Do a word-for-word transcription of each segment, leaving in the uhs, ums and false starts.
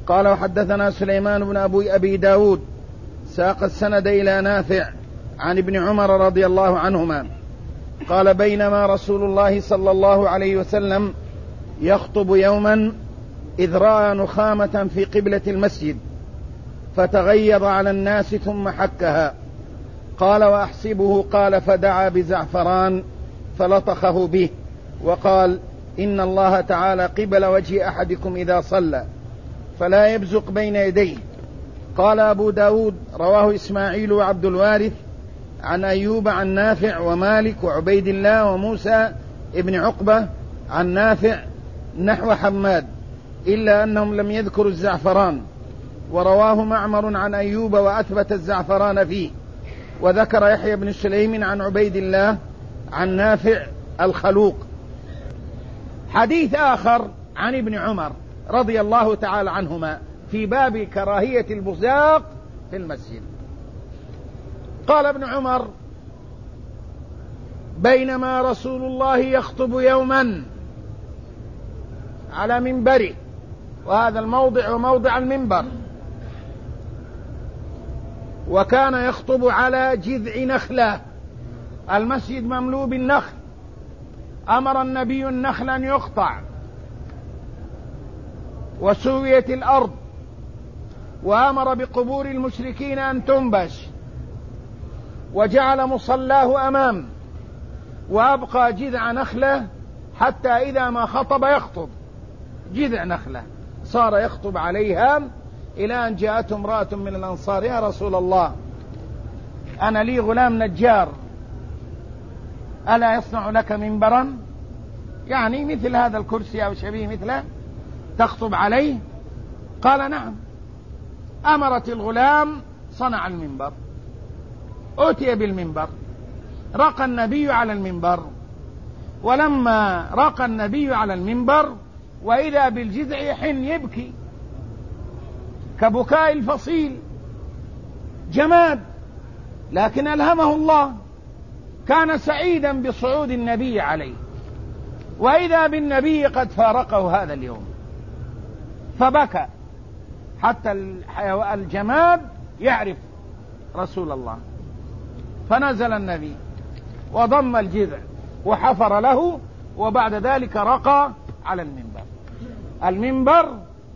قال وحدثنا سليمان بن أبي, أبي داود ساق السند إلى نافع عن ابن عمر رضي الله عنهما قال بينما رسول الله صلى الله عليه وسلم يخطب يوما إذ رأى نخامة في قبلة المسجد فتغيظ على الناس ثم حكها. قال وأحسبه قال فدعا بزعفران فلطخه به وقال إن الله تعالى قبل وجه أحدكم إذا صلى فلا يبزق بين يديه. قال أبو داود رواه إسماعيل وعبد الوارث عن أيوب عن نافع ومالك وعبيد الله وموسى ابن عقبة عن نافع نحو حماد إلا أنهم لم يذكروا الزعفران، ورواه معمر عن أيوب وأثبت الزعفران فيه، وذكر يحيى بن سليم عن عبيد الله عن نافع الخلوق. حديث آخر عن ابن عمر رضي الله تعالى عنهما في باب كراهية البزاق في المسجد. قال ابن عمر بينما رسول الله يخطب يوما على منبره، وهذا الموضع وموضع المنبر، وكان يخطب على جذع نخلة، المسجد مملوء بالنخل، أمر النبي النخل أن يقطع وسويت الأرض، وأمر بقبور المشركين أن تنبش، وجعل مصلاه أمام، وأبقى جذع نخلة حتى إذا ما خطب يخطب جذع نخلة صار يخطب عليها إلى أن جاءته امرأة من الأنصار يا رسول الله أنا لي غلام نجار ألا يصنع لك منبرا، يعني مثل هذا الكرسي أو شبيه مثله تخطب عليه؟ قال نعم. أمرت الغلام صنع المنبر، أتي بالمنبر، رقى النبي على المنبر، ولما رقى النبي على المنبر وإذا بالجذع يحن يبكي كبكاء الفصيل، جماد، لكن ألهمه الله، كان سعيدا بصعود النبي عليه، وإذا بالنبي قد فارقه هذا اليوم، فبكى حتى الجماد يعرف رسول الله، فنزل النبي وضم الجذع وحفر له، وبعد ذلك رقى على المنبر. المنبر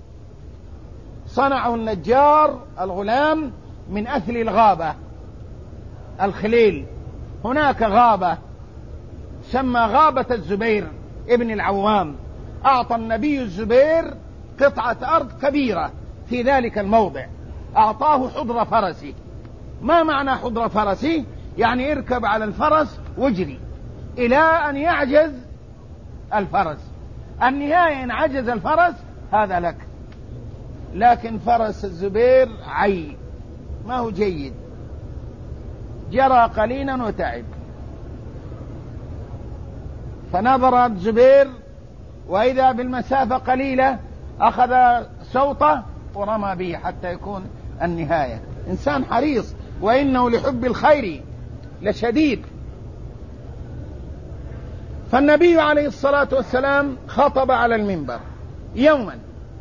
صنعه النجار الغلام من أثل الغابة الخليل، هناك غابة سمى غابة الزبير ابن العوام، أعطى النبي الزبير قطعة أرض كبيرة في ذلك الموضع، أعطاه حضر فرسه. ما معنى حضر فرسه؟ يعني اركب على الفرس واجري إلى أن يعجز الفرس، النهاية إن عجز الفرس هذا لك. لكن فرس الزبير عي ما هو جيد، جرى قليلا وتعب، فنظر الزبير وإذا بالمسافة قليلة أخذ سوطه ورمى به حتى يكون النهاية. إنسان حريص، وإنه لحب الخير لشديد. فالنبي عليه الصلاة والسلام خطب على المنبر يوما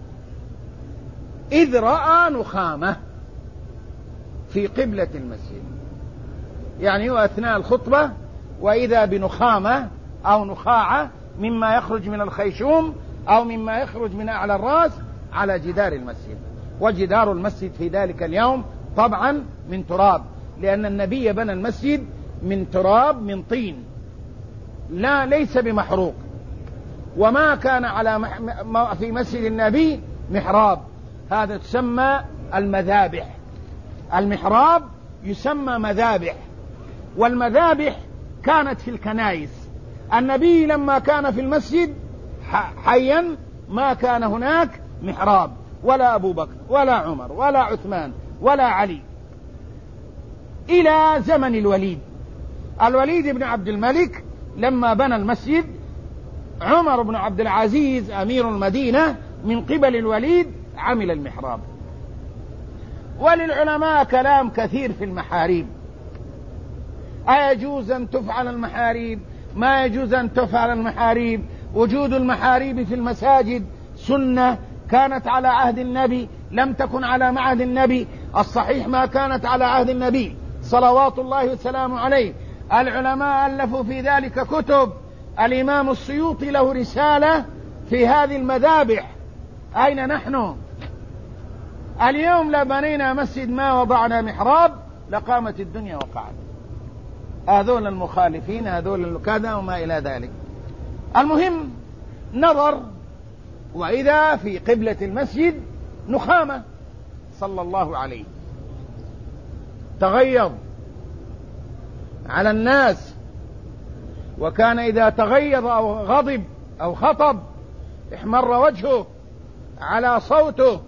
إذ رأى نخامة في قبلة المسجد، يعني هو أثناء الخطبة وإذا بنخامة أو نخاعة مما يخرج من الخيشوم أو مما يخرج من أعلى الرأس على جدار المسجد. وجدار المسجد في ذلك اليوم طبعا من تراب، لأن النبي بنى المسجد من تراب من طين، لا ليس بمحروق. وما كان على مح... في مسجد النبي محراب، هذا تسمى المذابح، المحراب يسمى مذابح، والمذابح كانت في الكنائس. النبي لما كان في المسجد حيا ما كان هناك محراب، ولا أبو بكر ولا عمر ولا عثمان ولا علي، إلى زمن الوليد. الوليد بن عبد الملك لما بنى المسجد، عمر بن عبد العزيز أمير المدينة من قبل الوليد عمل المحراب. وللعلماء كلام كثير في المحاريب، أيجوز أن تفعل المحاريب، ما يجوز أن تفعل المحاريب، وجود المحاريب في المساجد سنة كانت على عهد النبي، لم تكن على معهد النبي. الصحيح ما كانت على عهد النبي صلوات الله وسلامه عليه. العلماء ألفوا في ذلك كتب. الإمام السيوطي له رسالة في هذه المذابح. أين نحن اليوم؟ لبنينا مسجد ما وضعنا محراب لقامت الدنيا وقعت. هذول المخالفين، هذول كذا وما إلى ذلك. المهم نظر، وإذا في قبلة المسجد نخامة صلى الله عليه، تغيظ على الناس، وكان إذا تغيظ أو غضب أو خطب احمر وجهه على صوته،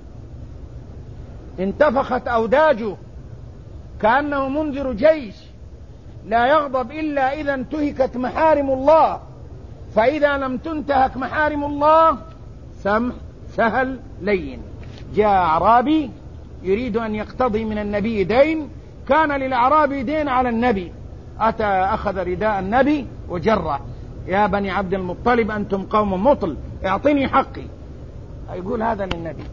انتفخت أوداجه كأنه منذر جيش، لا يغضب إلا إذا انتهكت محارم الله، فإذا لم تنتهك محارم الله سمح سهل لين. جاء أعرابي يريد أن يقتضي من النبي دين، كان للأعرابي دين على النبي، أتى أخذ رداء النبي وجره: يا بني عبد المطلب أنتم قوم مطل، اعطني حقي. يقول هذا للنبي.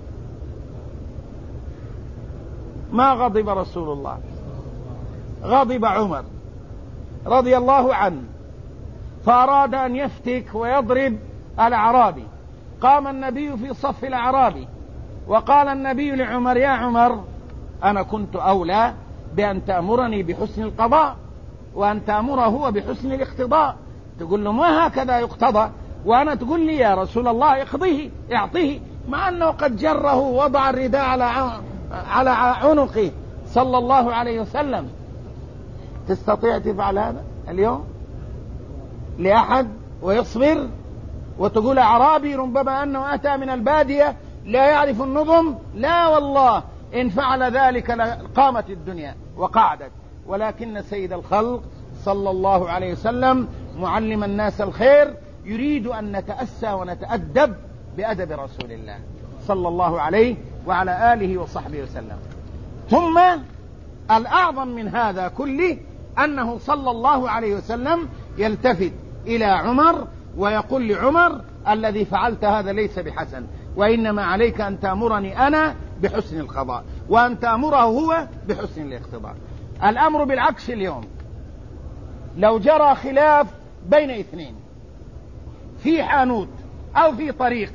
ما غضب رسول الله، غضب عمر رضي الله عنه، فأراد أن يفتك ويضرب الأعرابي. قام النبي في صف الأعرابي وقال النبي لعمر: يا عمر، أنا كنت أولى بأن تأمرني بحسن القضاء وأن تأمره هو بحسن الاقتضاء. تقول له ما هكذا يقتضى، وأنا تقول لي يا رسول الله اقضيه اعطيه، مع أنه قد جره ووضع الرداء على على عنقه صلى الله عليه وسلم. تستطيع تفعل هذا اليوم لأحد ويصبر؟ وتقول أعرابي ربما أنه أتى من البادية لا يعرف النظم؟ لا والله، إن فعل ذلك لقامت الدنيا وقعدت. ولكن سيد الخلق صلى الله عليه وسلم معلم الناس الخير يريد أن نتأسى ونتأدب بأدب رسول الله صلى الله عليه وعلى آله وصحبه وسلم. ثم الأعظم من هذا كله أنه صلى الله عليه وسلم يلتفت إلى عمر ويقول لعمر: الذي فعلت هذا ليس بحسن، وإنما عليك أن تأمرني أنا بحسن القضاء وأن تأمره هو بحسن الاقتضاء. الأمر بالعكس اليوم. لو جرى خلاف بين اثنين في حانوت أو في طريق،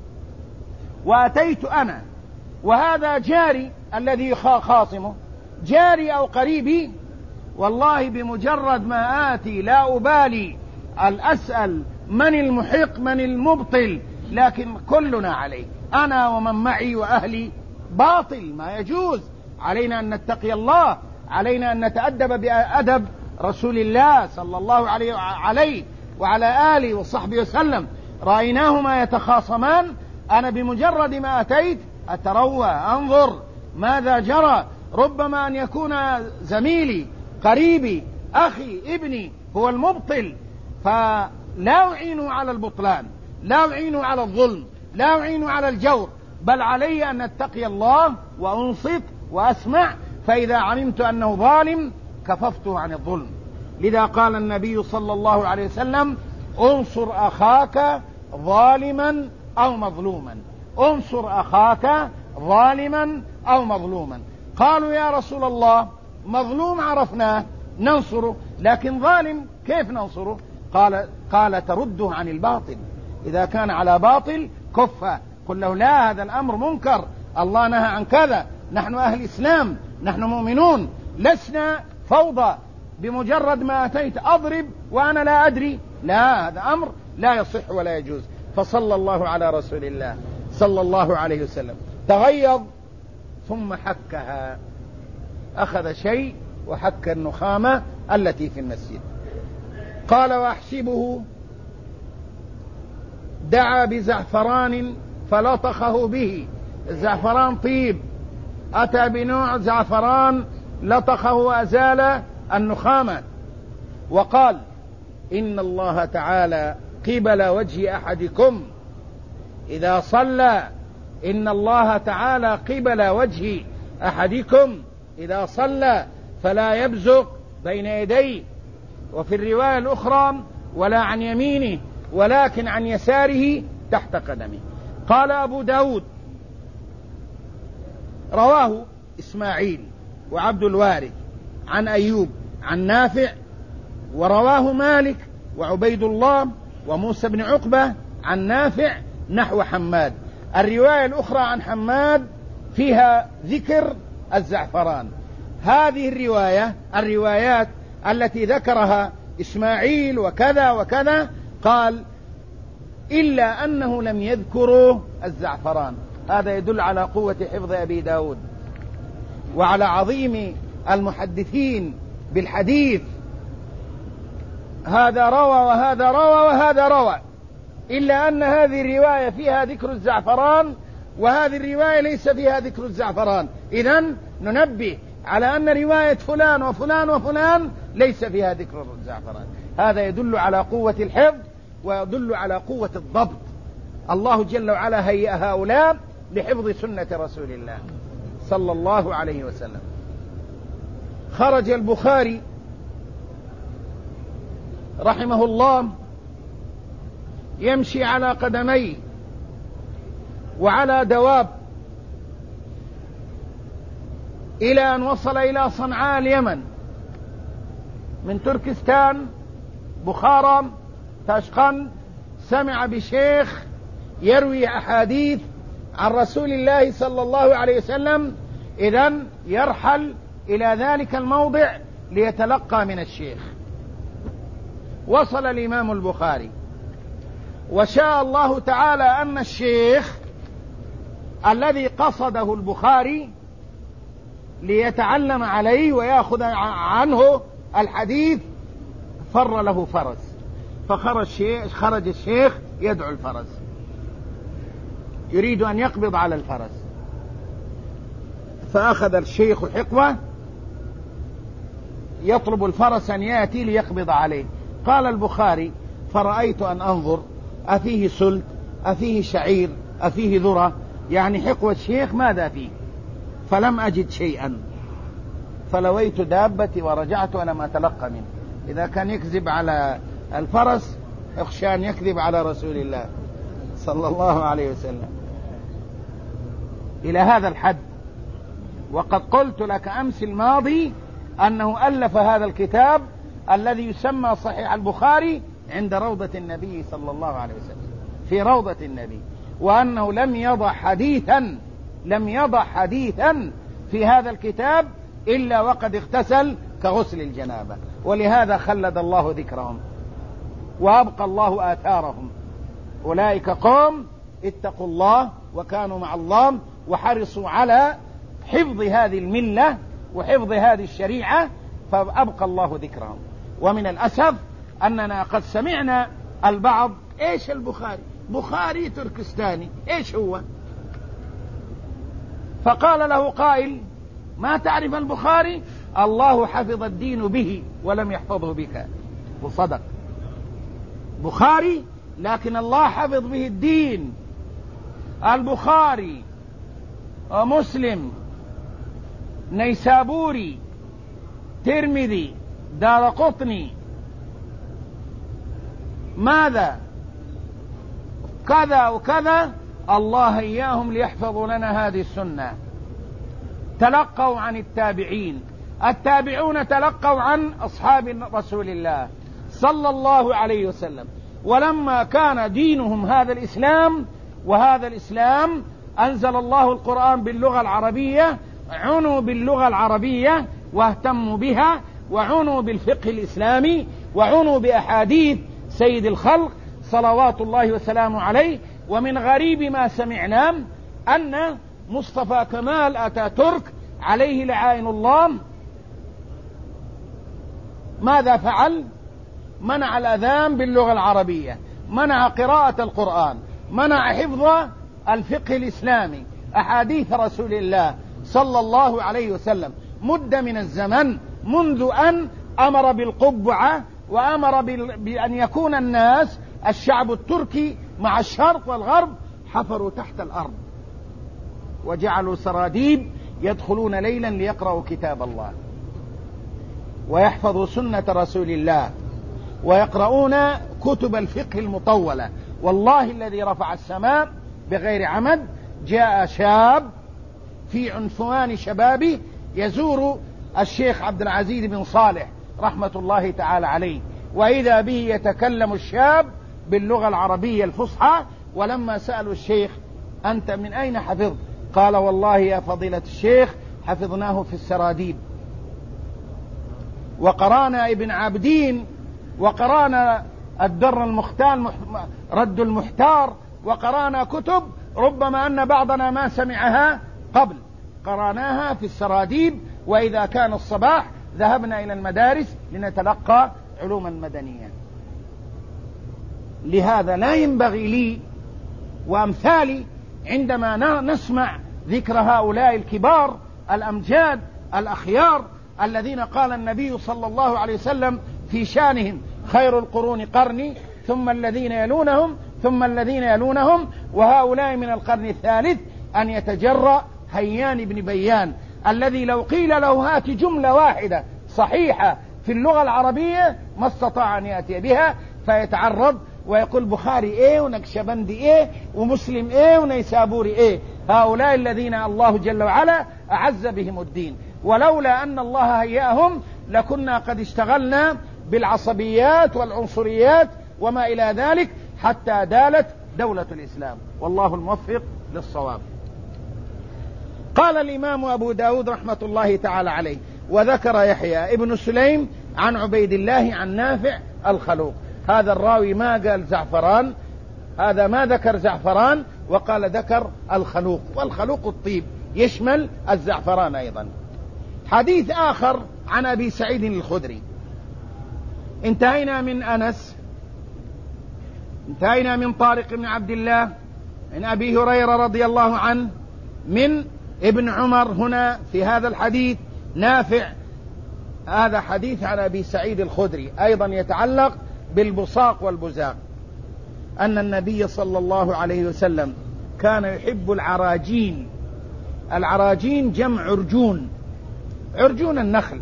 وأتيت أنا وهذا جاري الذي خاصمه جاري أو قريبي، والله بمجرد ما آتي لا أبالي الأسأل من المحق من المبطل، لكن كلنا عليه، أنا ومن معي وأهلي باطل، ما يجوز. علينا أن نتقي الله، علينا أن نتأدب بأدب رسول الله صلى الله عليه عليه وعلى آله وصحبه وسلم. رأيناهما يتخاصمان، أنا بمجرد ما أتيت أتروى أنظر ماذا جرى، ربما أن يكون زميلي قريبي أخي ابني هو المبطل، فلا أعين على البطلان، لا أعين على الظلم، لا أعين على الجور، بل علي أن أتقي الله وأنصت وأسمع، فإذا علمت أنه ظالم كففته عن الظلم. لذا قال النبي صلى الله عليه وسلم: انصر أخاك ظالما أو مظلوما، انصر أخاك ظالما أو مظلوما. قالوا يا رسول الله مظلوم عرفناه ننصره، لكن ظالم كيف ننصره؟ قال قال ترده عن الباطل، إذا كان على باطل كفه، قل له لا هذا الأمر منكر، الله نهى عن كذا، نحن أهل إسلام، نحن مؤمنون، لسنا فوضى بمجرد ما أتيت أضرب وأنا لا أدري، لا، هذا أمر لا يصح ولا يجوز. فصلى الله على رسول الله صلى الله عليه وسلم، تغيظ ثم حكها، أخذ شيء وحك النخامة التي في المسجد. قال: وأحسبه دعا بزعفران فلطخه به. الزعفران طيب، أتى بنوع زعفران لطخه وأزال النخامة، وقال: إن الله تعالى قبل وجه أحدكم إذا صلى، إن الله تعالى قبل وجه أحدكم إذا صلى فلا يبزق بين يديه. وفي الرواية الأخرى: ولا عن يمينه ولكن عن يساره تحت قدمه. قال أبو داود رواه إسماعيل وعبد الوارث عن أيوب عن نافع، ورواه مالك وعبيد الله وموسى بن عقبة عن نافع نحو حماد. الرواية الأخرى عن حماد فيها ذكر الزعفران. هذه الرواية الروايات التي ذكرها إسماعيل وكذا وكذا قال إلا أنه لم يذكروا الزعفران. هذا يدل على قوة حفظ أبي داود وعلى عظيم المحدثين بالحديث. هذا روى وهذا روى وهذا روى، إلا أن هذه الرواية فيها ذكر الزعفران وهذه الرواية ليس فيها ذكر الزعفران. إذن ننبه على أن رواية فلان وفلان وفلان ليس فيها ذكر الزعفران. هذا يدل على قوة الحفظ ويدل على قوة الضبط. الله جل وعلا هيأ هؤلاء لحفظ سنة رسول الله صلى الله عليه وسلم. خرج البخاري رحمه الله يمشي على قدميه وعلى دواب إلى أن وصل إلى صنعاء اليمن. من تركستان بخارى تاشقند سمع بشيخ يروي أحاديث عن رسول الله صلى الله عليه وسلم، إذن يرحل إلى ذلك الموضع ليتلقى من الشيخ. وصل الإمام البخاري وشاء الله تعالى أن الشيخ الذي قصده البخاري ليتعلم عليه ويأخذ عنه الحديث فر له فرس، فخرج الشيخ, خرج الشيخ يدعو الفرس يريد أن يقبض على الفرس، فأخذ الشيخ حقوة يطلب الفرس أن يأتي ليقبض عليه. قال البخاري فرأيت أن أنظر أفيه سلت أفيه شعير أفيه ذرة، يعني حقوة الشيخ ماذا فيه؟ فلم أجد شيئا، فلويت دابتي ورجعت ولم أتلقى منه. إذا كان يكذب على الفرس اخشى أن يكذب على رسول الله صلى الله عليه وسلم إلى هذا الحد. وقد قلت لك أمس الماضي أنه ألف هذا الكتاب الذي يسمى صحيح البخاري عند روضة النبي صلى الله عليه وسلم، في روضة النبي، وأنه لم يضع حديثا لم يضع حديثا في هذا الكتاب إلا وقد اغتسل كغسل الجنابة. ولهذا خلد الله ذكرهم وأبقى الله آثارهم. أولئك قوم اتقوا الله وكانوا مع الله وحرصوا على حفظ هذه الملة وحفظ هذه الشريعة، فأبقى الله ذكرهم. ومن الأسف أننا قد سمعنا البعض إيش البخاري؟ بخاري تركستاني، إيش هو؟ فقال له قائل ما تعرف البخاري؟ الله حفظ الدين به ولم يحفظه بك. وصدق، بخاري لكن الله حفظ به الدين. البخاري ومسلم نيسابوري ترمذي دارقطني ماذا كذا وكذا، الله إياهم ليحفظوا لنا هذه السنة. تلقوا عن التابعين، التابعون تلقوا عن أصحاب رسول الله صلى الله عليه وسلم. ولما كان دينهم هذا الإسلام، وهذا الإسلام أنزل الله القرآن باللغة العربية، عنوا باللغة العربية واهتموا بها، وعنوا بالفقه الإسلامي، وعنوا بأحاديث سيد الخلق صلوات الله وسلامه عليه. ومن غريب ما سمعنا أن مصطفى كمال أتاتورك عليه لعائن الله ماذا فعل؟ منع الأذان باللغة العربية، منع قراءة القرآن، منع حفظ الفقه الإسلامي، أحاديث رسول الله صلى الله عليه وسلم مدة من الزمن، منذ أن أمر بالقبعة وأمر بأن يكون الناس الشعب التركي مع الشرق والغرب حفروا تحت الأرض وجعلوا سراديب يدخلون ليلا ليقرأوا كتاب الله ويحفظوا سنة رسول الله ويقرؤون كتب الفقه المطولة. والله الذي رفع السماء بغير عمد، جاء شاب في عنفوان شبابه يزور الشيخ عبد العزيز بن صالح رحمة الله تعالى عليه، وإذا به يتكلم الشاب باللغة العربية الفصحى. ولما سألوا الشيخ: أنت من أين حفظت؟ قال: والله يا فضيلة الشيخ حفظناه في السراديب، وقرانا ابن عابدين، وقرانا الدر المختال رد المحتار، وقرانا كتب ربما أن بعضنا ما سمعها قبل، قراناها في السراديب، وإذا كان الصباح ذهبنا إلى المدارس لنتلقى علوما مدنية. لهذا لا ينبغي لي وأمثالي عندما نسمع ذكر هؤلاء الكبار الأمجاد الأخيار الذين قال النبي صلى الله عليه وسلم في شانهم: خير القرون قرني ثم الذين يلونهم ثم الذين يلونهم، وهؤلاء من القرن الثالث، أن يتجرأ هيان بن بيان الذي لو قيل له: هات جملة واحدة صحيحة في اللغة العربية، ما استطاع أن يأتي بها، فيتعرض ويقول بخاري إيه ونكشبندي إيه ومسلم إيه ونيسابوري إيه. هؤلاء الذين الله جل وعلا أعز بهم الدين، ولولا أن الله هيأهم لكنا قد اشتغلنا بالعصبيات والعنصريات وما إلى ذلك حتى دالت دولة الإسلام، والله الموفق للصواب. قال الإمام أبو داود رحمة الله تعالى عليه: وذكر يحيى ابن سليم عن عبيد الله عن نافع الخلوق. هذا الراوي ما قال زعفران، هذا ما ذكر زعفران، وقال ذكر الخلوق، والخلوق الطيب يشمل الزعفران أيضا. حديث آخر عن أبي سعيد الخدري. انتهينا من أنس، انتهينا من طارق بن عبد الله، من أبي هريرة رضي الله عنه، من ابن عمر. هنا في هذا الحديث نافع. هذا حديث عن أبي سعيد الخدري أيضا يتعلق بالبصاق والبزاق، أن النبي صلى الله عليه وسلم كان يحب العراجين. العراجين جمع عرجون، عرجون النخل.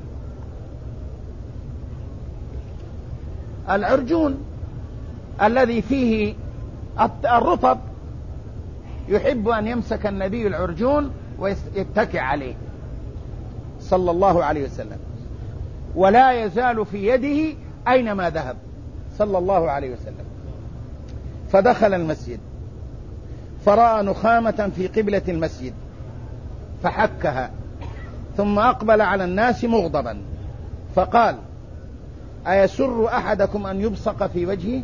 العرجون الذي فيه الرطب، يحب أن يمسك النبي العرجون ويتكئ عليه صلى الله عليه وسلم، ولا يزال في يده أينما ذهب صلى الله عليه وسلم. فدخل المسجد فرأى نخامة في قبلة المسجد فحكها، ثم أقبل على الناس مغضبا فقال: أيسر أحدكم أن يبصق في وجهه؟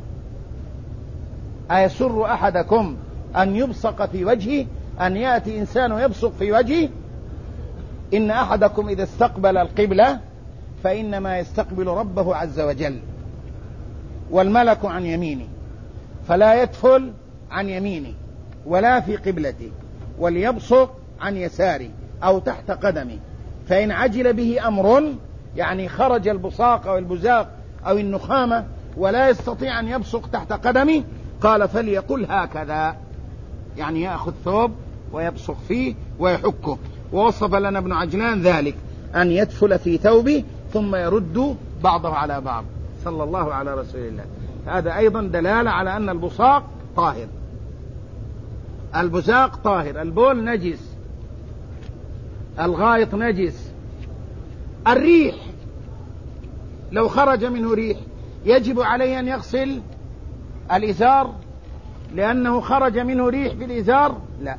أيسر أحدكم أن يبصق في وجهه، أن يأتي إنسان يبصق في وجهه؟ إن أحدكم إذا استقبل القبلة فإنما يستقبل ربه عز وجل، والملك عن يمينه، فلا يدخل عن يمينه ولا في قبلته، وليبصق عن يساره أو تحت قدمه، فإن عجل به أمر، يعني خرج البصاق أو البزاق أو النخامة ولا يستطيع أن يبصق تحت قدمه، قال: فليقل هكذا، يعني يأخذ ثوب ويبصق فيه ويحكه. ووصف لنا ابن عجلان ذلك، أن يدفل في ثوبه ثم يرد بعضه على بعض، صلى الله على رسول الله. هذا أيضا دلالة على أن البصاق طاهر، البزاق طاهر، البول نجس، الغائط نجس. الريح لو خرج منه ريح يجب عليه أن يغسل الإزار لأنه خرج منه ريح في الإزار؟ لا.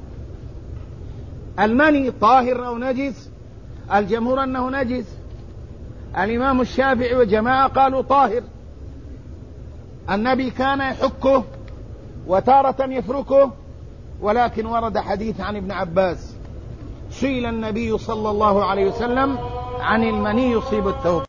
المني طاهر أو نجس؟ الجمهور أنه نجس. الإمام الشافعي وجماعة قالوا طاهر. النبي كان يحكه وتارة يفركه، ولكن ورد حديث عن ابن عباس: سئل النبي صلى الله عليه وسلم عن المني يصيب الثوب.